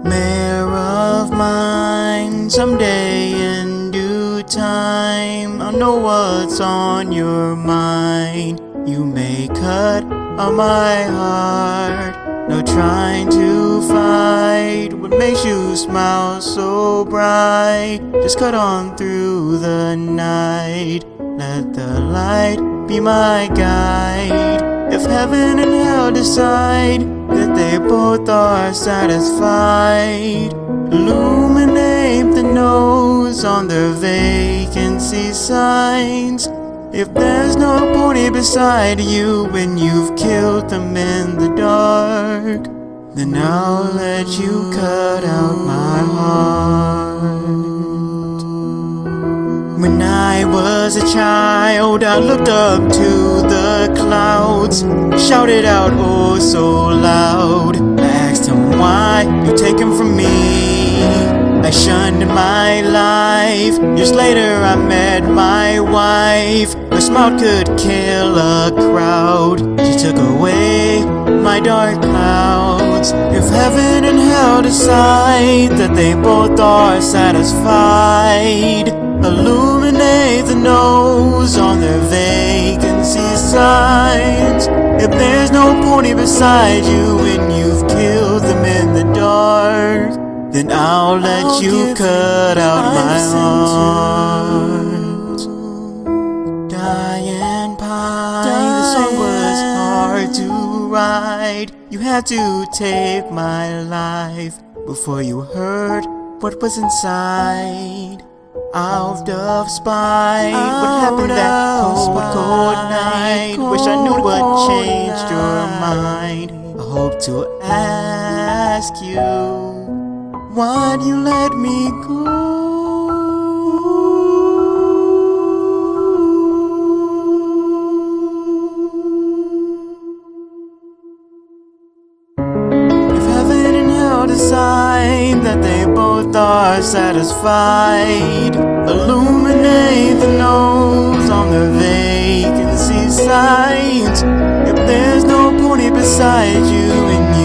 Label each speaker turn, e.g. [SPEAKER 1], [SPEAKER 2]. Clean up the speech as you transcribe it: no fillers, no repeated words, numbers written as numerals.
[SPEAKER 1] Mayor of mine, someday in due time, I'll know what's on your mind. You may cut on my heart, no trying to fight what makes you smile so bright. Just cut on through the night, let the light be my guide. If heaven and hell decide that they both are satisfied, illuminate the nose on their vacancy signs. If there's no pony beside you when you've killed them in the dark, then I'll let you cut out my heart. When I was a child, I looked up to the clouds, shouted out oh so loud. I asked him why you take him from me. I shunned my life. Years later I met my wife. Her smile could kill a crowd. She took away my dark clouds. If heaven and hell decide that they both are satisfied, illuminate the nose on their vacancy signs. If there's no pony beside you when you've killed them in the dark, then I'll let you cut out my heart. Diane Pine, the song was hard to write. You had to take my life before you heard what was inside. Out of spite, what happened that cold night? Wish I knew what changed your mind. I hope to ask you, why'd you let me go? If heaven and hell decide that they both are satisfied, illuminate the nose on their vacancy signs. If there's no pony beside you and